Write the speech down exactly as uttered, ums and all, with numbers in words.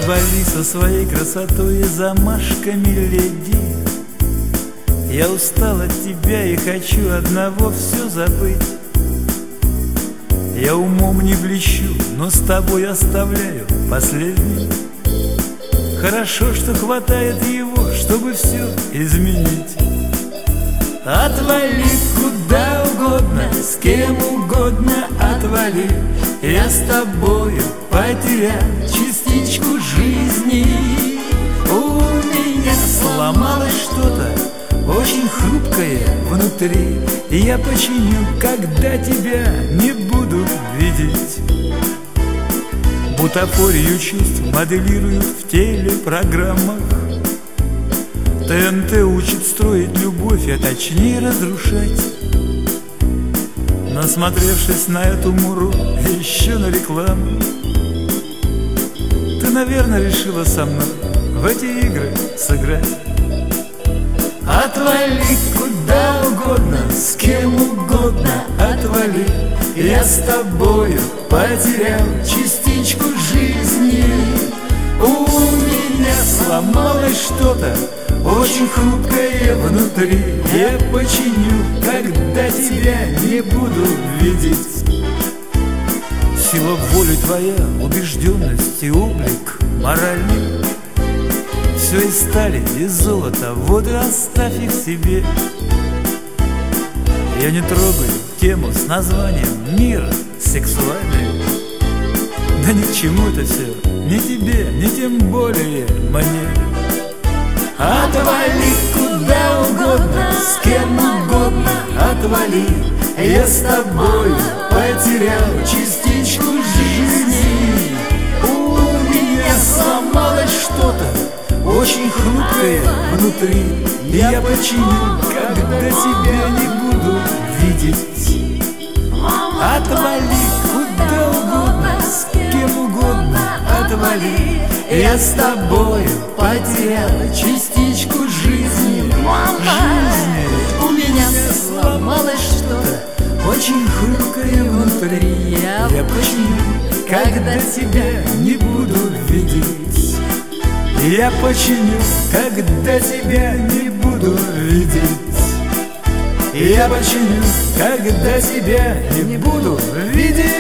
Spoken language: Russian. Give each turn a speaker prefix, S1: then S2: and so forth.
S1: Отвали со своей красотой и замашками, леди. Я устал от тебя и хочу одного все забыть. Я умом не блещу, но с тобой оставляю последний. Хорошо, что хватает его, чтобы все изменить. Отвали куда угодно, с кем угодно отвали. Я с тобою потерял частичку жизни. У меня сломалось что-то очень хрупкое внутри. И я починю, когда тебя не буду видеть. Бутафорию чувств моделируют в телепрограммах. ТНТ учит строить любовь, а точнее разрушать. Насмотревшись на эту муру, еще на рекламу, ты, наверное, решила со мной в эти игры сыграть. Отвали куда угодно, с кем угодно отвали. Я с тобою потерял частичку жизни. У меня сломалось что-то очень хрупкое внутри. Я починю, когда тебя не буду видеть. Сила воли твоя, убежденность и облик моральный. Все из стали, из золота, вот и оставь их себе. Я не трогаю тему с названием «Мир сексуальный». Да ни к чему это все, ни тебе, ни тем более мне. Отвали куда угодно, с кем угодно отвали. Я с тобой потерял частичку жизни. У меня сломалось что-то очень хрупкое внутри. Я починю, когда тебя не буду видеть. Отвали куда угодно, с кем угодно отвали. Я с тобою потерял частичку жизни. Жизни. У меня сломалось что-то очень хрупкое внутри. Я починю, когда тебя не буду видеть. Я починю, когда тебя не буду видеть. Я починю, когда тебя не буду видеть.